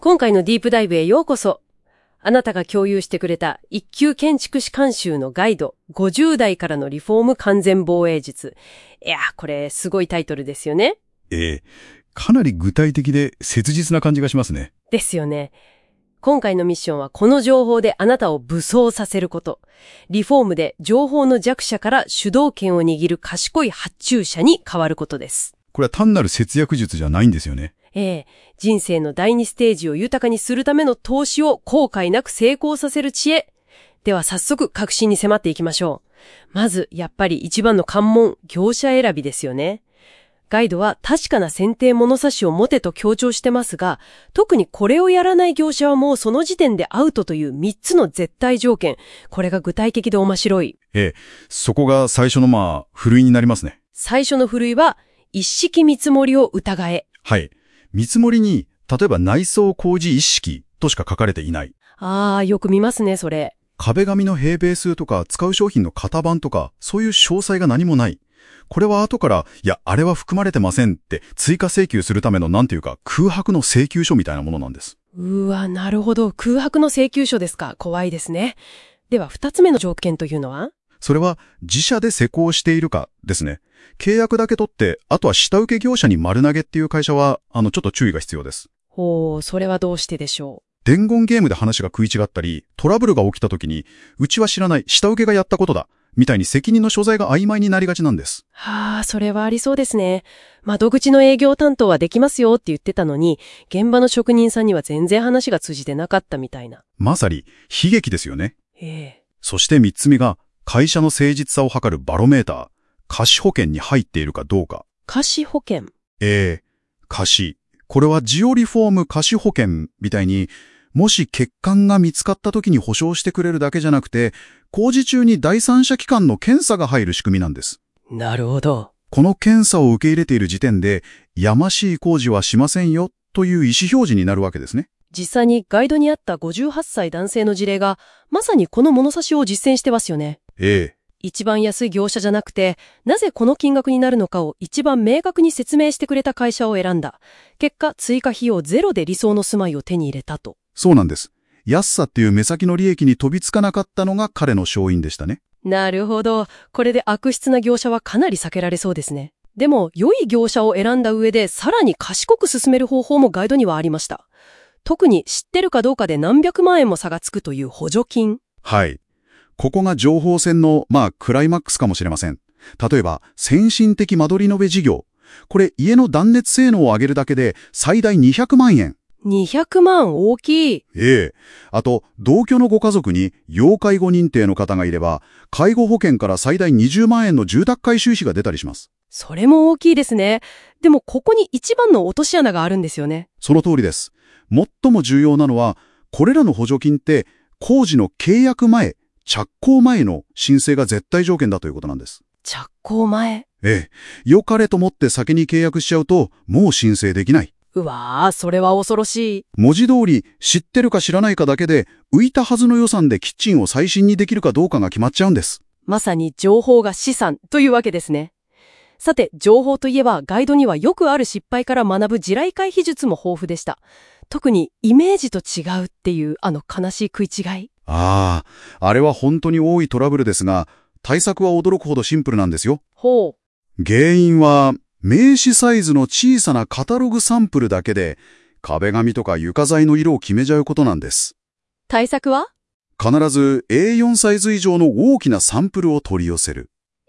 今回のディープダイブへようこそ。あなたが共有してくれた一級建築士監修のガイド、50代からのリフォーム完全防衛術。いや、これすごいタイトルですよね。 かなり具体的で切実な感じがしますね。 ですよね。今回のミッションはこの情報であなたを武装させること。リフォームで情報の弱者から主導権を握る賢い発注者に変わることです。 これは単なる節約術じゃないんですよね。 人生の第2ステージを豊かにするための投資を後悔なく成功させる知恵。では早速核心に迫っていきましょう。まず、やっぱり一番の関門、業者選びですよね。ガイドは確かな選定物差しを持てと強調してますが、特にこれをやらない業者はもうその時点でアウトという3つの絶対条件。これが具体的で面白い。 そこが最初のふるいになりますね。 最初のふるいは、一式見積もりを疑え。 はい。見積もりに、例えば内装工事一式としか書かれていない。 よく見ますね、それ。 壁紙の平米数とか使う商品の型番とか、そういう詳細が何もない。これは後から、あれは含まれてませんって追加請求するための空白の請求書みたいなものなんです。 なるほど。空白の請求書ですか。怖いですね。では、二つ目の条件というのは？ それは、自社で施工しているかですね。契約だけ取って、あとは下請け業者に丸投げっていう会社は、ちょっと注意が必要です。 それはどうしてでしょう？ 伝言ゲームで話が食い違ったり、トラブルが起きた時に、うちは知らない、下請けがやったことだ、みたいに責任の所在が曖昧になりがちなんです。 それはありそうですね。窓口の営業担当はできますよって言ってたのに、現場の職人さんには全然話が通じてなかったみたいな。 まさに、悲劇ですよね。そして三つ目が、会社の誠実さを測るバロメーター。貸保険に入っているかどうか。 貸保険？ 貸。これはジオリフォーム貸保険みたいに、もし欠陥が見つかった時に保証してくれるだけじゃなくて、工事中に第三者機関の検査が入る仕組みなんです。 なるほど。 この検査を受け入れている時点で、やましい工事はしませんよという意思表示になるわけですね。 実際にガイドにあった58歳男性の事例が、まさにこの物差しを実践してますよね。一番安い業者じゃなくて、なぜこの金額になるのかを一番明確に説明してくれた会社を選んだ。結果、追加費用ゼロで理想の住まいを手に入れたと。 そうなんです。安さっていう目先の利益に飛びつかなかったのが彼の勝因でしたね。 なるほど。これで悪質な業者はかなり避けられそうですね。でも、良い業者を選んだ上で、さらに賢く進める方法もガイドにはありました。特に知ってるかどうかで何百万円も差がつくという補助金。 はい。ここが情報戦の、クライマックスかもしれません。例えば、先進的間取り延べ事業。これ、家の断熱性能を上げるだけで、最大200万円。 200万大きい。 あと、同居のご家族に、要介護認定の方がいれば、介護保険から最大20万円の住宅改修費が出たりします。 それも大きいですね。でも、ここに一番の落とし穴があるんですよね。 その通りです。最も重要なのは、これらの補助金って、工事の契約前、着工前の申請が絶対条件だということなんです。 着工前？ 良かれと思って先に契約しちゃうと、もう申請できない。 それは恐ろしい。 文字通り、知ってるか知らないかだけで、浮いたはずの予算でキッチンを最新にできるかどうかが決まっちゃうんです。 まさに情報が資産というわけですね。さて、情報といえばガイドにはよくある失敗から学ぶ地雷回避術も豊富でした。特にイメージと違うっていう悲しい食い違い。 あれは本当に多いトラブルですが、対策は驚くほどシンプルなんですよ。原因は、名刺サイズの小さなカタログサンプルだけで、壁紙とか床材の色を決めちゃうことなんです。 対策は？ 必ず A4 サイズ以上の大きなサンプルを取り寄せる。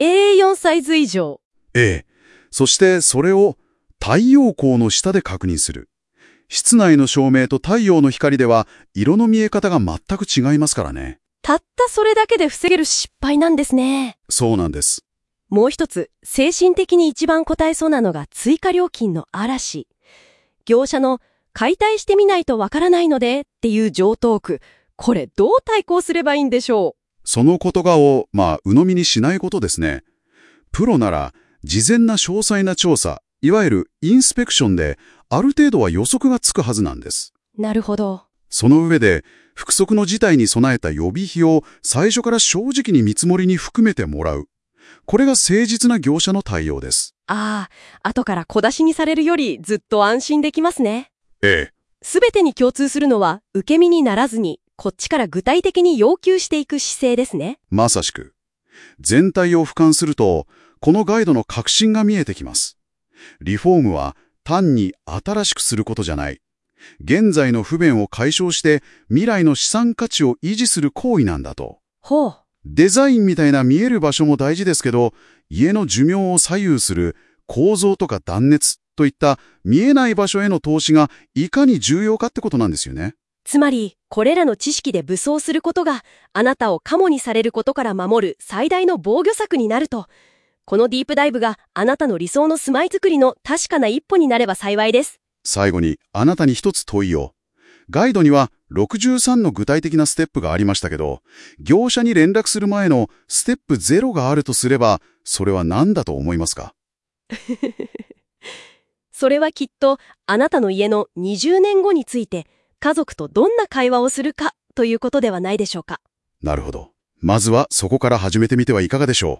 A4 サイズ以上？ そしてそれを太陽光の下で確認する。室内の照明と太陽の光では色の見え方が全く違いますからね。 たったそれだけで防げる失敗なんですね。 そうなんです。 もう一つ、精神的に一番答えそうなのが追加料金の嵐。業者の解体してみないとわからないのでっていう常套句。これどう対抗すればいいんでしょう？ その言葉を、鵜呑みにしないことですね。プロなら、事前な詳細な調査、いわゆるインスペクションで、ある程度は予測がつくはずなんです。 なるほど。 その上で、不測の事態に備えた予備費を最初から正直に見積もりに含めてもらう。これが誠実な業者の対応です。 後から小出しにされるよりずっと安心できますね。 すべてに共通するのは、受け身にならずに、こっちから具体的に要求していく姿勢ですね。 まさしく。全体を俯瞰すると、このガイドの核心が見えてきます。リフォームは単に新しくすることじゃない。現在の不便を解消して未来の資産価値を維持する行為なんだと。 ほう。 デザインみたいな見える場所も大事ですけど、家の寿命を左右する構造とか断熱といった見えない場所への投資がいかに重要かってことなんですよね。 つまり、これらの知識で武装することが、あなたをカモにされることから守る最大の防御策になると。このディープダイブがあなたの理想の住まいづくりの確かな一歩になれば幸いです。 最後にあなたに一つ問いを。ガイドには63の具体的なステップがありましたけど、業者に連絡する前のステップ0があるとすれば、それは何だと思いますか？ それはきっと、あなたの家の20年後について、家族とどんな会話をするかということではないでしょうか。 なるほど。まずはそこから始めてみてはいかがでしょう。